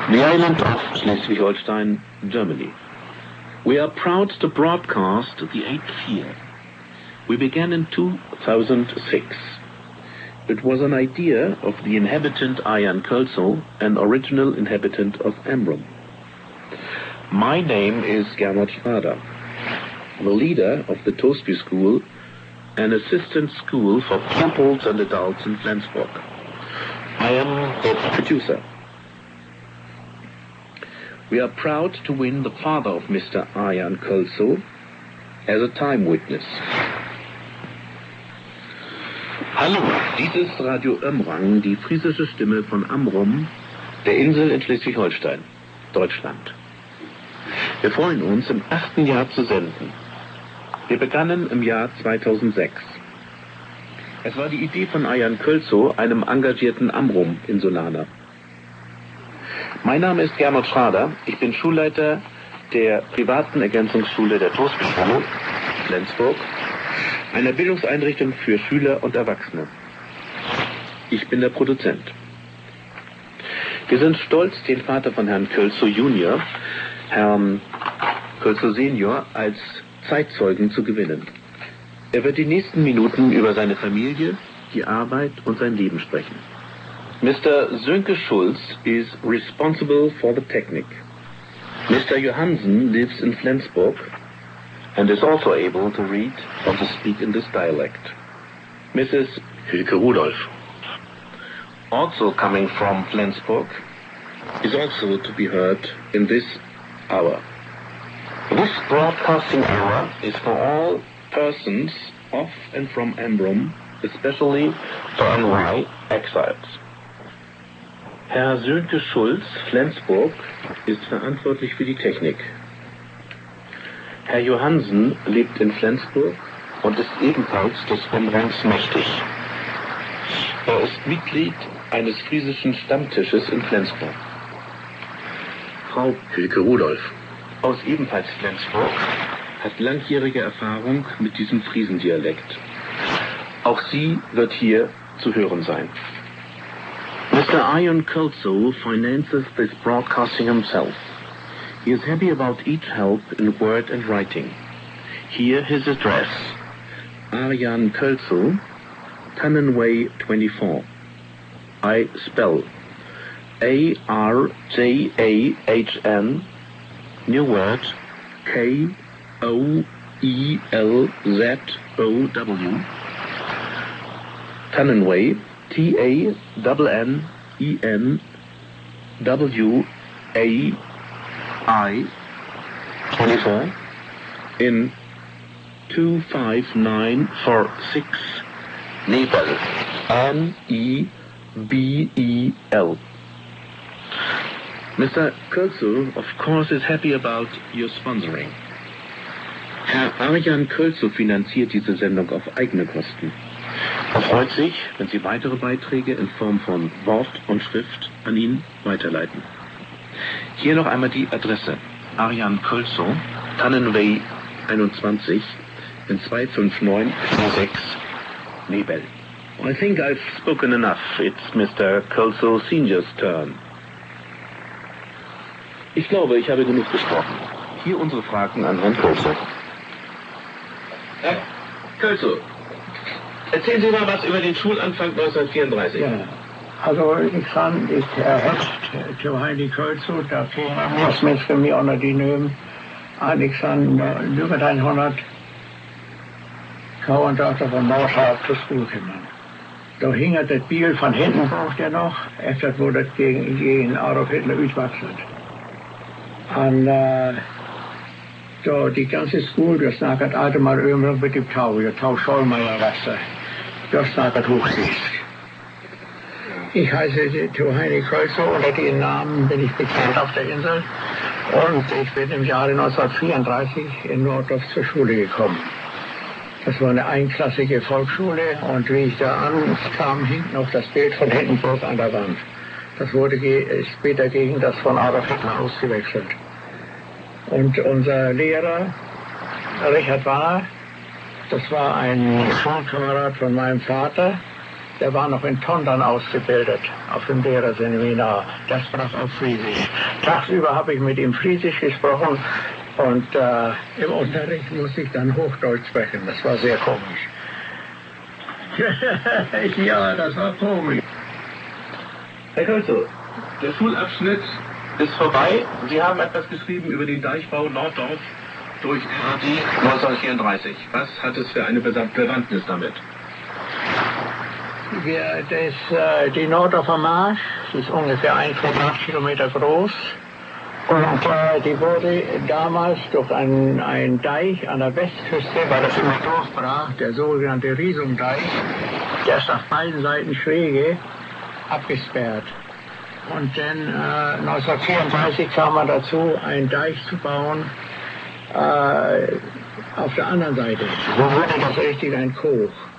The island of Schleswig-Holstein, Germany. We are proud to broadcast the 8th year. We began in 2006. It was an idea of the inhabitant Arjan Kölzow, an original inhabitant of Amrum. My name is Gernot Schrader, the leader of the Toosby School, an assistant school for pupils and adults in Flensburg. I am the producer. We are proud to win the father of Mr. Arjan Kölzow as a time witness. Hallo, dies ist Radio Ömrang, die friesische Stimme von Amrum, der Insel in Schleswig-Holstein, Deutschland. Wir freuen uns, im 8. Jahr zu senden. Wir begannen im Jahr 2006. Es war die Idee von Arjan Kölzow, einem engagierten Amrum-Insulaner. Mein Name ist Gernot Schrader, ich bin Schulleiter der privaten Ergänzungsschule der Toosby Schule, Flensburg, einer Bildungseinrichtung für Schüler und Erwachsene. Ich bin der Produzent. Wir sind stolz, den Vater von Herrn Kölzow Junior, Herrn Kölzow Senior, als Zeitzeugen zu gewinnen. Er wird die nächsten Minuten über seine Familie, die Arbeit und sein Leben sprechen. Mr. Sönke Schulz is responsible for the technique. Mr. Johansen lives in Flensburg and is also able to read and to speak in this dialect. Mrs. Hilke Rudolph, also coming from Flensburg, is also to be heard in this hour. This broadcasting hour is for all persons of and from Amrum, especially for NY exiles. Herr Sönke Schulz, Flensburg, ist verantwortlich für die Technik. Herr Johansen lebt in Flensburg und ist ebenfalls des Umrangs mächtig. Er ist Mitglied eines friesischen Stammtisches in Flensburg. Frau Hilke Rudolph, aus ebenfalls Flensburg, hat langjährige Erfahrung mit diesem Friesendialekt. Auch sie wird hier zu hören sein. Mr. Arjan Kölzow finances this broadcasting himself. He is happy about each help in word and writing. Here his address: Arjan Kölzow, Tannenway 24. I spell Arjahn, new word, Koelzow, Tannenway, Tannenway, 24, in 25946 Nebel, Nebel. Mr. Kölzow, of course, is happy about your sponsoring. Herr Arjan Kölzow finanziert diese Sendung auf eigene Kosten. Er freut sich, wenn Sie weitere Beiträge in Form von Wort und Schrift an ihn weiterleiten. Hier noch einmal die Adresse: Arjan Kölzow, Tannenway 21 in 25946 Nebel. I think I've spoken enough. It's Mr. Kölzow Senior's turn. Ich glaube, ich habe genug gesprochen. Hier unsere Fragen an Herrn Kölzow. Herr Kölzow, erzählen Sie mal was über den Schulanfang 1934. Ja, also ik san ik het til Heidi Kölzow, der was mennesker med under de nøm, og ik san løbet 100 Kauendachter von Maushaft zur Schule gekommen. Da hing das Bild von hinten braucht er noch, efter wurde das gegen Adolf Hitler utvakslet. Und da die ganze Schule, das snacket allemaal ömrum mit dem Tau Schollmeier-Rasse. Das snacket Hochsicht. Ich heiße Heidi Kölzow, unter dem Namen bin ich bekannt auf der Insel. Und ich bin im Jahre 1934 in Nordorf zur Schule gekommen. Das war eine einklassige Volksschule und wie ich da ankam, hing noch das Bild von Hindenburg an der Wand. Das wurde später gegen das von Adolf Hitler ausgewechselt. Und unser Lehrer, Richard Wahr, das war ein Schulkamerad von meinem Vater, Der war noch in Tondern ausgebildet, auf dem Lehrerseminar. Das sprach auf Friesisch. Tagsüber habe ich mit ihm Friesisch gesprochen und im Unterricht musste ich dann Hochdeutsch sprechen. Das war sehr komisch. Ja, das war komisch. Herr Kölzow, der Schulabschnitt ist vorbei. Sie haben etwas geschrieben über den Deichbau Norddorf durch RAD 1934. Was hat es für eine Bewandtnis damit? Die Norddorfer Marsch, die ist ungefähr 1 Quadratkilometer groß. Und die wurde damals durch einen Deich an der Westküste, weil das immer durchbrach, der sogenannte Riesumdeich, der ist auf beiden Seiten schräge, abgesperrt. Und dann 1934 kam man dazu, einen Deich zu bauen auf der anderen Seite. So wurde das richtig ein Koch.